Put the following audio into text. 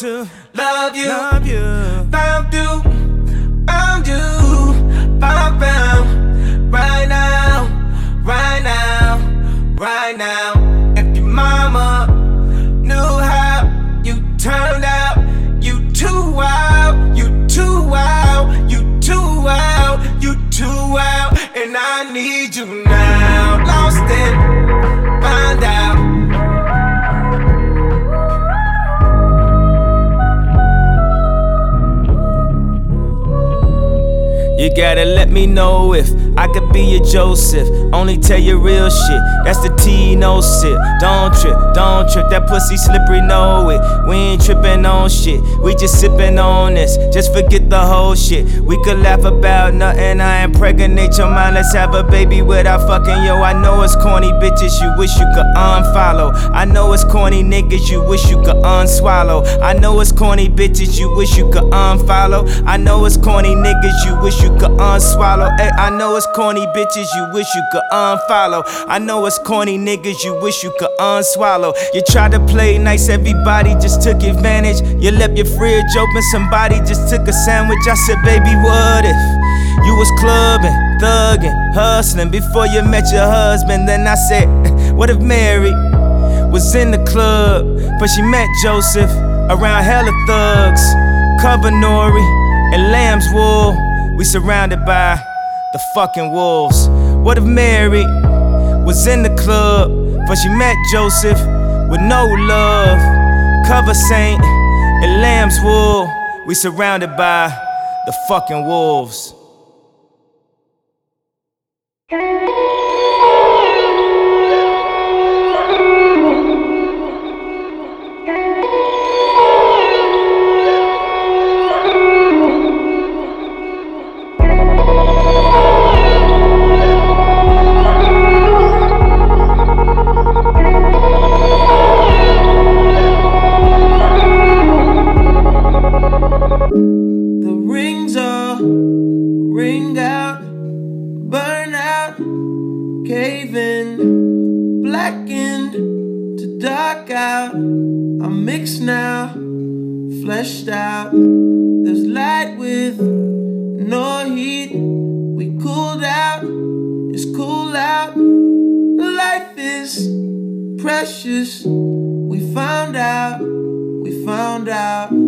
to love you. Found you, found you, found right now, right now, right now. If your mama knew how you turned out, you too wild, you too wild, you too wild, you too wild, and I need you now. Lost and find out. You gotta let me know if I could be your Joseph. Only tell you real shit. That's the tea, no sip. Don't trip, don't trip. That pussy slippery, know it. We ain't tripping on shit. We just sipping on this. Just forget the whole shit. We could laugh about nothing. I impregnate your mind. Let's have a baby without fucking yo. I know it's corny bitches you wish you could unfollow. I know it's corny niggas you wish you could unswallow. I know it's corny bitches you wish you could unfollow. I know it's corny niggas you wish you could unswallow. Ay, I know it's corny bitches you wish you could unfollow. I know it's corny niggas you wish you could unswallow. You tried to play nice, everybody just took advantage. You left your fridge open, somebody just took a sandwich. I said, baby, what if you was clubbing, thugging, hustling before you met your husband? Then I said, what if Mary was in the club, but she met Joseph around hella thugs, cover Nori and lamb's wool? We surrounded by the fucking wolves. What if Mary was in the club, but she met Joseph with no love, cover saint and lamb's wool? We surrounded by the fucking wolves. Ring out, burn out, cave in, blackened to dark out. I'm mixed now, fleshed out. There's light with no heat. We cooled out, it's cool out. Life is precious. We found out, we found out.